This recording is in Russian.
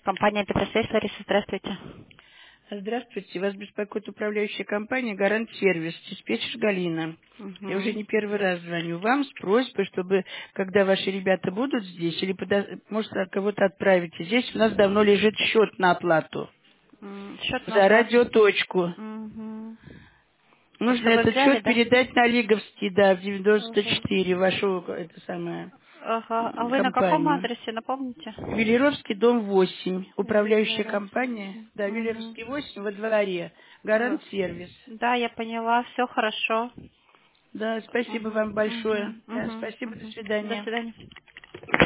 Компания Петросвязь, Лариса, здравствуйте. Здравствуйте, вас беспокоит управляющая компания «Гарант Сервис», диспетчер Галина. Я уже Угу. не первый раз звоню вам с просьбой, чтобы, когда ваши ребята будут здесь, или может кого-то отправите здесь, у нас давно лежит счет на оплату Счет на за оплату. радиоточку. Угу. Нужно Это вы этот взяли, счет да? передать на Лиговский, да, в Угу. 94, вашу, это самое, Ага. А вы на каком компанию. адресе, напомните? Велеровский, дом 8, управляющая Велеровский. компания, да, Угу. Велеровский 8, во дворе, Гарант Сервис. Да, я поняла, все хорошо. Да, спасибо Угу. вам Угу. большое. Да, Угу. спасибо, до Угу. До свидания. свидания.